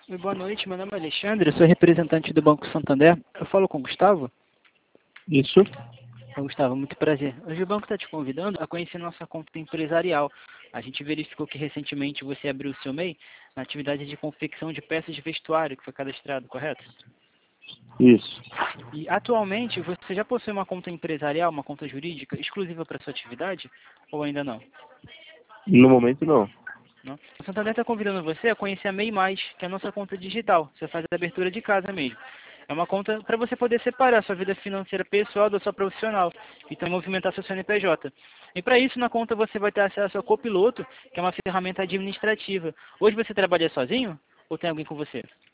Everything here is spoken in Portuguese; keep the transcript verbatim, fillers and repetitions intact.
Oi, boa noite, meu nome é Alexandre, eu sou representante do Banco Santander. Eu falo com o Gustavo? Isso. Oi, Gustavo, muito prazer. Hoje o banco está te convidando a conhecer nossa conta empresarial. A gente verificou que recentemente você abriu o seu M E I na atividade de confecção de peças de vestuário, que foi cadastrado, correto? Isso. E atualmente você já possui uma conta empresarial, uma conta jurídica exclusiva para sua atividade ou ainda não? No momento, não. Não? O Santander está convidando você a conhecer a M E I Mais, que é a nossa conta digital. Você faz a abertura de casa mesmo. É uma conta para você poder separar a sua vida financeira pessoal da sua profissional e também movimentar seu C N P J. E para isso, na conta você vai ter acesso ao Copiloto, que é uma ferramenta administrativa. Hoje você trabalha sozinho ou tem alguém com você?